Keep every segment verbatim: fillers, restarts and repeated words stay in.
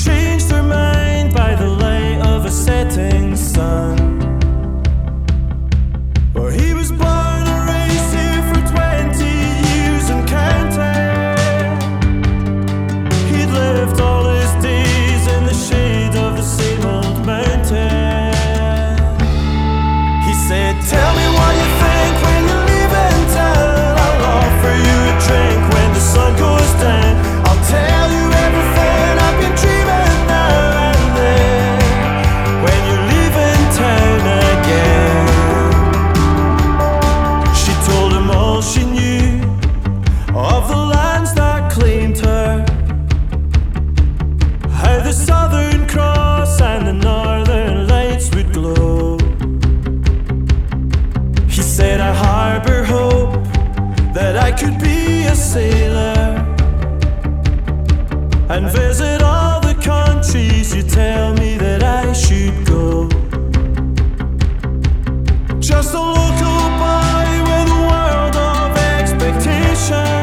changed her mind by the light of a setting sun. Well, he was born a race here for twenty years and counting. He'd lived all his days in the shade of the same old mountain. He said, tell me what you think when you're leaving town. I'll offer you a drink when the sun goes down. I'll tell you everything I've been dreaming now and then. When you're leaving town again. She told him all she knew of the lands that claimed her, how the Southern Cross and the Northern Lights would glow. He said, I harbor hope that I could be a sailor and visit all the countries you tell me that I should go. Just a local boy with a world of expectation.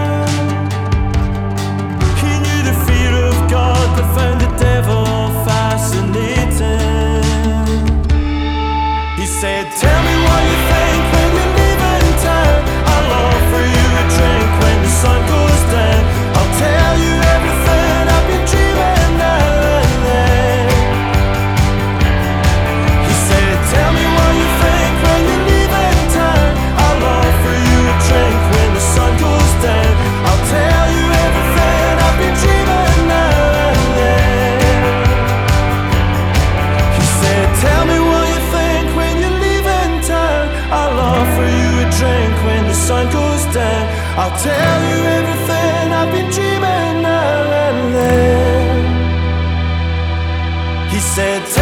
He knew the fear of God but found the devil fascinating. He said, tell me what you think when you're leaving town. I'll offer you a drink when the sun goes down. I'll tell you everything I've been dreaming now and then. He said, tell me what you think when you're leaving town. I'll offer you a drink when the sun goes down. I'll tell you everything I've been dreaming now and then. He said, tell me what you think when you're leaving town. I'll offer you a drink when the sun goes down. I'll tell you everything I've been dreaming now and then. He said,